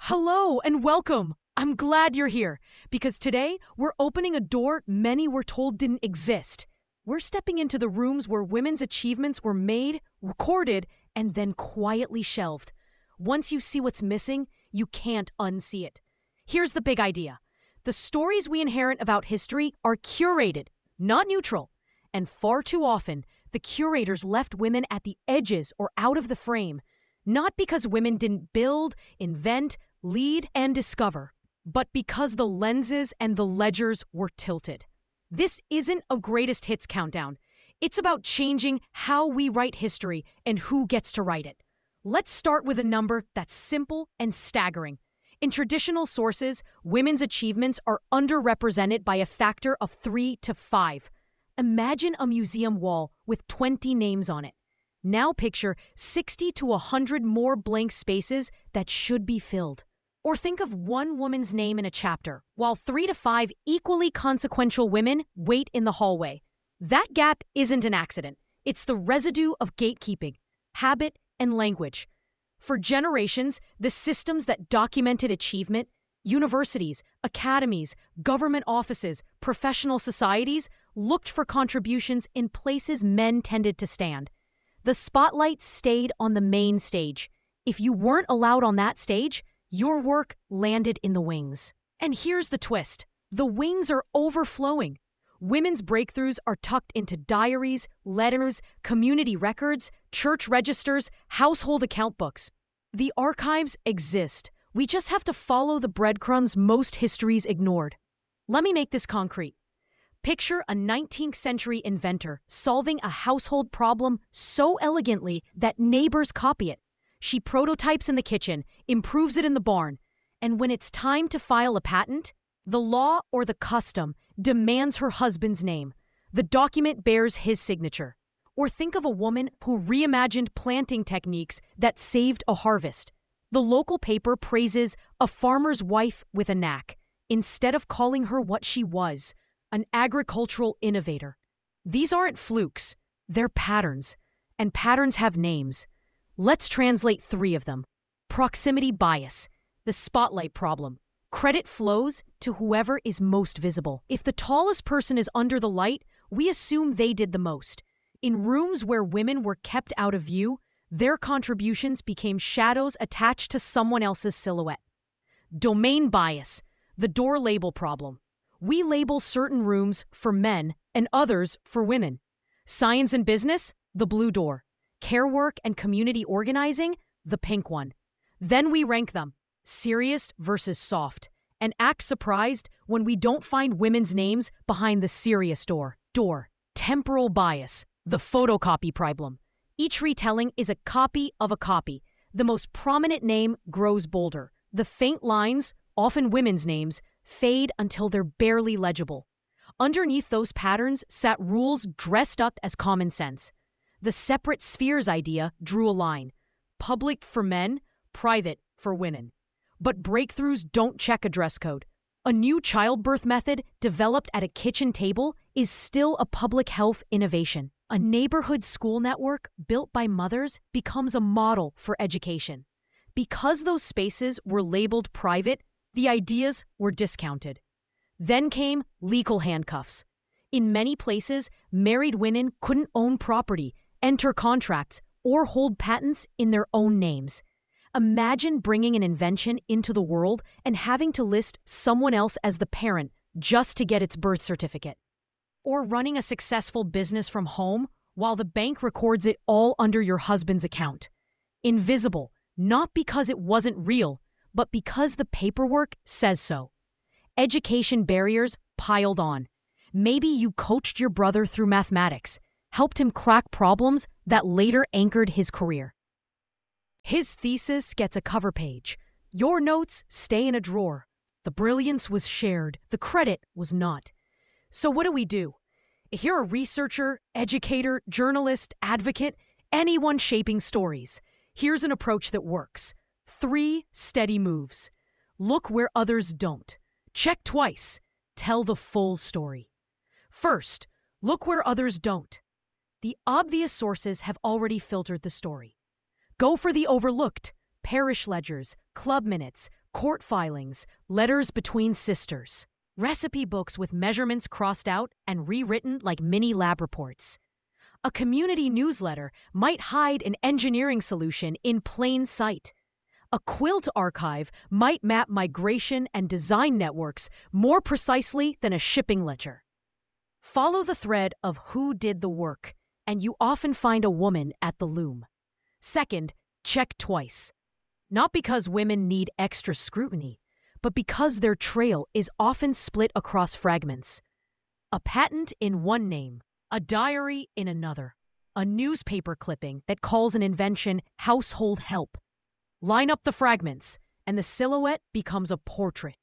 Hello and welcome. I'm glad you're here because today we're opening a door many were told didn't exist. We're stepping into the rooms where women's achievements were made, recorded, and then quietly shelved. Once you see what's missing, you can't unsee it. Here's the big idea. The stories we inherit about history are curated, not neutral. And far too often, the curators left women at the edges or out of the frame. Not because women didn't build, invent, lead, and discover, but because the lenses and the ledgers were tilted. This isn't a greatest hits countdown. It's about changing how we write history and who gets to write it. Let's start with a number that's simple and staggering. In traditional sources, women's achievements are underrepresented by a factor of 3 to 5. Imagine a museum wall with 20 names on it. Now picture 60 to 100 more blank spaces that should be filled. Or think of one woman's name in a chapter, while 3 to 5 equally consequential women wait in the hallway. That gap isn't an accident. It's the residue of gatekeeping, habit, and language. For generations, the systems that documented achievement, universities, academies, government offices, professional societies, looked for contributions in places men tended to stand. The spotlight stayed on the main stage. If you weren't allowed on that stage, your work landed in the wings. And here's the twist. The wings are overflowing. Women's breakthroughs are tucked into diaries, letters, community records, church registers, household account books. The archives exist. We just have to follow the breadcrumbs most histories ignored. Let me make this concrete. Picture a 19th century inventor solving a household problem so elegantly that neighbors copy it. She prototypes in the kitchen, improves it in the barn, and when it's time to file a patent, the law or the custom demands her husband's name. The document bears his signature. Or think of a woman who reimagined planting techniques that saved a harvest. The local paper praises a farmer's wife with a knack, instead of calling her what she was, an agricultural innovator. These aren't flukes, they're patterns, and patterns have names. Let's translate 3 of them. Proximity bias, the spotlight problem. Credit flows to whoever is most visible. If the tallest person is under the light, we assume they did the most. In rooms where women were kept out of view, their contributions became shadows attached to someone else's silhouette. Domain bias, the door label problem. We label certain rooms for men and others for women. Science and business, the blue door. Care work and community organizing, the pink one. Then we rank them, serious versus soft, and act surprised when we don't find women's names behind the serious door. Temporal bias, the photocopy problem. Each retelling is a copy of a copy. The most prominent name grows bolder. The faint lines, often women's names, fade until they're barely legible. Underneath those patterns sat rules dressed up as common sense. The separate spheres idea drew a line. Public for men, private for women. But breakthroughs don't check a dress code. A new childbirth method developed at a kitchen table is still a public health innovation. A neighborhood school network built by mothers becomes a model for education. Because those spaces were labeled private, the ideas were discounted. Then came legal handcuffs. In many places, married women couldn't own property, enter contracts, or hold patents in their own names. Imagine bringing an invention into the world and having to list someone else as the parent just to get its birth certificate. Or running a successful business from home while the bank records it all under your husband's account. Invisible, not because it wasn't real, but because the paperwork says so. Education barriers piled on. Maybe you coached your brother through mathematics, helped him crack problems that later anchored his career. His thesis gets a cover page. Your notes stay in a drawer. The brilliance was shared, the credit was not. So what do? If you're a researcher, educator, journalist, advocate, anyone shaping stories, here's an approach that works. 3 steady moves. Look where others don't. Check twice. Tell the full story. First, look where others don't. The obvious sources have already filtered the story. Go for the overlooked. Parish ledgers, club minutes, court filings, letters between sisters, recipe books with measurements crossed out and rewritten like mini lab reports. A community newsletter might hide an engineering solution in plain sight. A quilt archive might map migration and design networks more precisely than a shipping ledger. Follow the thread of who did the work, and you often find a woman at the loom. Second, check twice. Not because women need extra scrutiny, but because their trail is often split across fragments. A patent in one name, a diary in another, a newspaper clipping that calls an invention household help. Line up the fragments, and the silhouette becomes a portrait.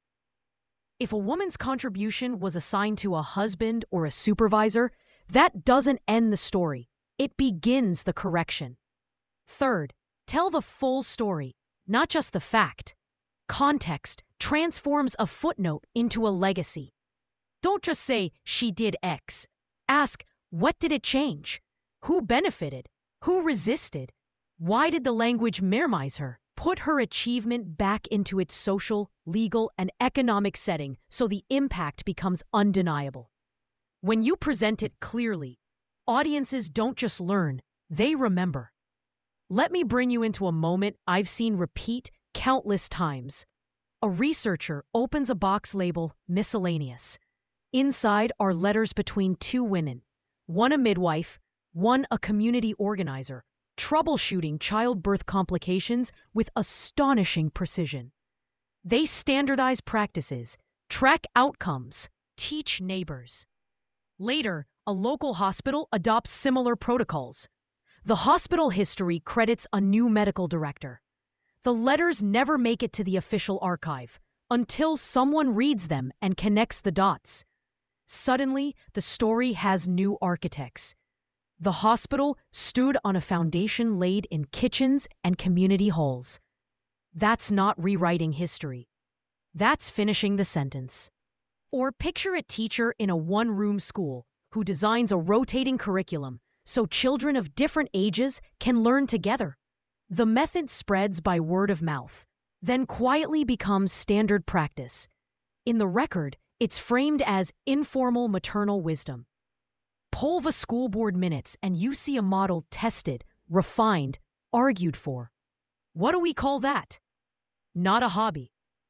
If a woman's contribution was assigned to a husband or a supervisor, that doesn't end the story. It begins the correction. Third, tell the full story, not just the fact. Context transforms a footnote into a legacy. Don't just say, she did X. Ask, what did it change? Who benefited? Who resisted? Why did the language minimize her? Put her achievement back into its social, legal, and economic setting so the impact becomes undeniable. When you present it clearly, audiences don't just learn, they remember. Let me bring you into a moment I've seen repeat countless times. A researcher opens a box labeled miscellaneous. Inside are letters between two women, one a midwife, one a community organizer, troubleshooting childbirth complications with astonishing precision. They standardize practices, track outcomes, teach neighbors. Later, a local hospital adopts similar protocols. The hospital history credits a new medical director. The letters never make it to the official archive until someone reads them and connects the dots. Suddenly, the story has new architects. The hospital stood on a foundation laid in kitchens and community halls. That's not rewriting history. That's finishing the sentence. Or picture a teacher in a one-room school who designs a rotating curriculum so children of different ages can learn together. The method spreads by word of mouth, then quietly becomes standard practice. In the record, it's framed as informal maternal wisdom. Pull the school board minutes and you see a model tested, refined, argued for. What do we call that? Not a hobby.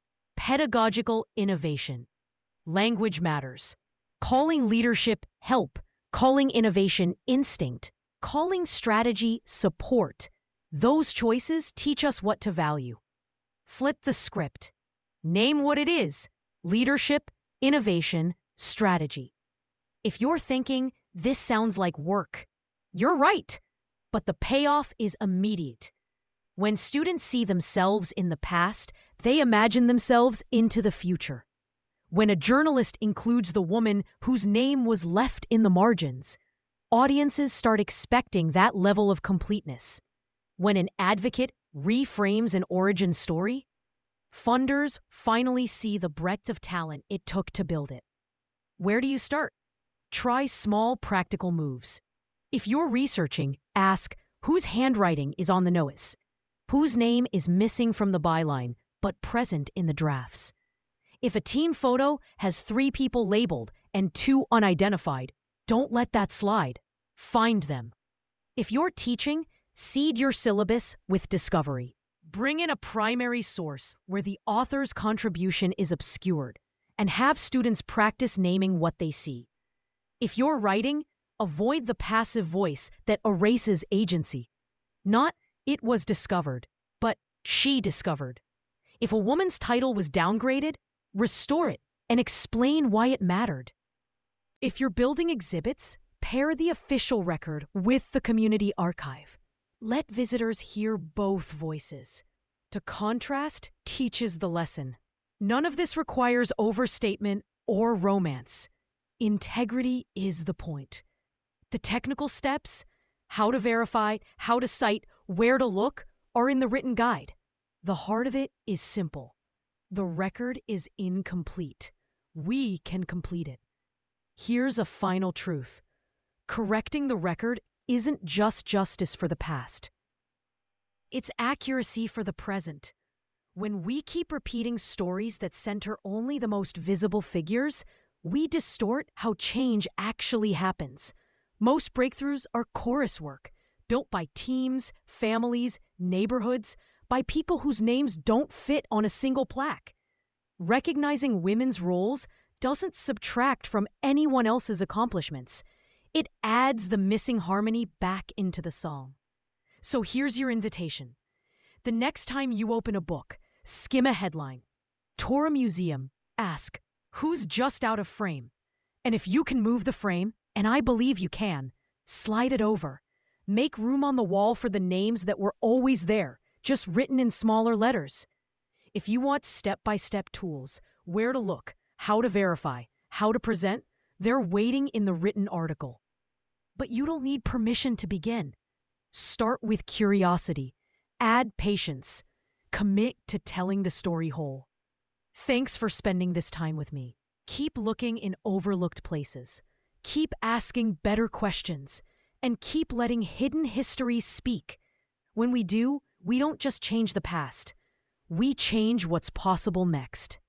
Pedagogical innovation. Language matters. Calling leadership help. Calling innovation instinct. Calling strategy support. Those choices teach us what to value. Flip the script. Name what it is. Leadership, innovation, strategy. If you're thinking, this sounds like work, you're right, but the payoff is immediate. When students see themselves in the past, they imagine themselves into the future. When a journalist includes the woman whose name was left in the margins, audiences start expecting that level of completeness. When an advocate reframes an origin story, funders finally see the breadth of talent it took to build it. Where do you start? Try small, practical moves. If you're researching, ask whose handwriting is on the notice, whose name is missing from the byline but present in the drafts. If a team photo has 3 people labeled and 2 unidentified, don't let that slide. Find them. If you're teaching, seed your syllabus with discovery. Bring in a primary source where the author's contribution is obscured, and have students practice naming what they see. If you're writing, avoid the passive voice that erases agency. Not, it was discovered, but she discovered. If a woman's title was downgraded, restore it and explain why it mattered. If you're building exhibits, pair the official record with the community archive. Let visitors hear both voices. To contrast teaches the lesson. None of this requires overstatement or romance. Integrity is the point. The technical steps, how to verify, how to cite, where to look, are in the written guide. The heart of it is simple. The record is incomplete. We can complete it. Here's a final truth. Correcting the record isn't just justice for the past. It's accuracy for the present. When we keep repeating stories that center only the most visible figures, we distort how change actually happens. Most breakthroughs are chorus work, built by teams, families, neighborhoods, by people whose names don't fit on a single plaque. Recognizing women's roles doesn't subtract from anyone else's accomplishments. It adds the missing harmony back into the song. So here's your invitation. The next time you open a book, skim a headline, tour a museum, ask, who's just out of frame? And if you can move the frame, and I believe you can, slide it over. Make room on the wall for the names that were always there, just written in smaller letters. If you want step-by-step tools, where to look, how to verify, how to present, they're waiting in the written article. But you don't need permission to begin. Start with curiosity. Add patience. Commit to telling the story whole. Thanks for spending this time with me. Keep looking in overlooked places. Keep asking better questions. And keep letting hidden histories speak. When we do, we don't just change the past. We change what's possible next.